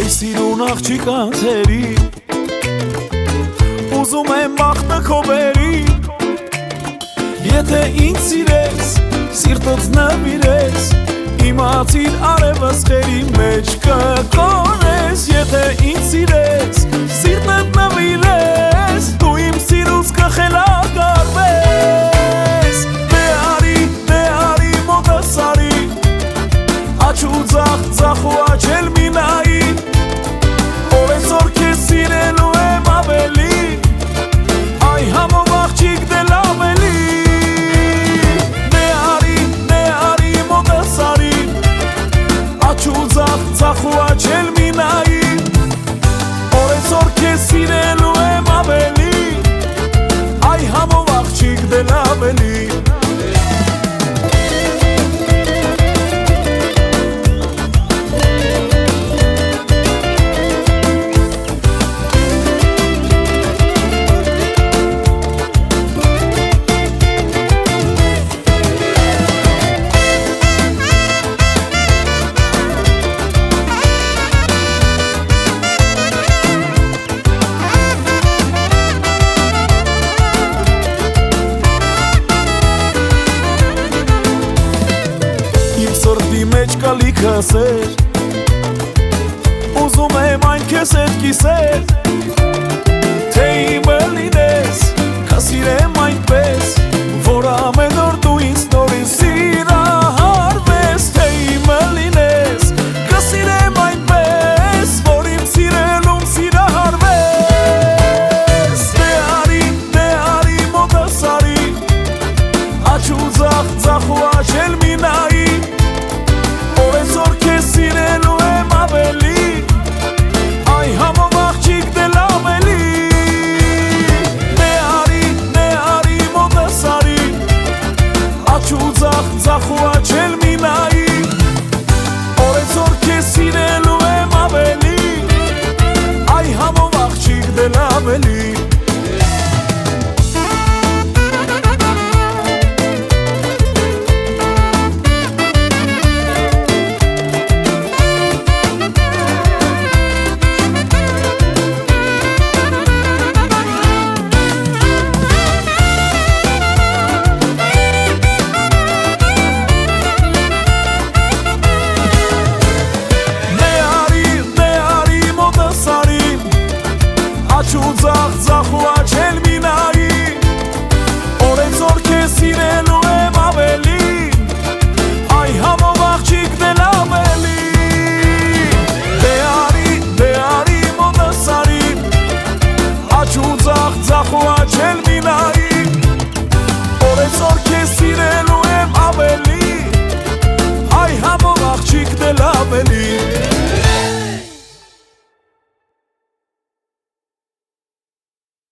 Այ սիրուն աղջիկ անթերի Ուզում եմ մաղթը քո բերի Եթե ինձ սիրես, սիրտոց նվիրես Իմացիր արևս խերի մեջ կկորես Եթե ինձ սիրես, սիրտդ նվիրես Դու իմ սիրուց կխելագարվես Դե արի մոտս արի Աչ ու ձախ ու աչ էլ մի նայի Օրեցօր քեզ սիրելու եմ ավելի Այ համով աղջիկ դե լավ էլի Դե արի մոտս արի Աչ ու ձախ ու աչ էլ մի նայի Օրեցօր քեզ սիրելու եմ ավելի Այ համով աղջիկ դե լավ էլի Սրտի մեջ կա լիքասեր Ուզում եմ այն քեզ հետ կիսել Թե իմը լինես, կսիրեմ այնպես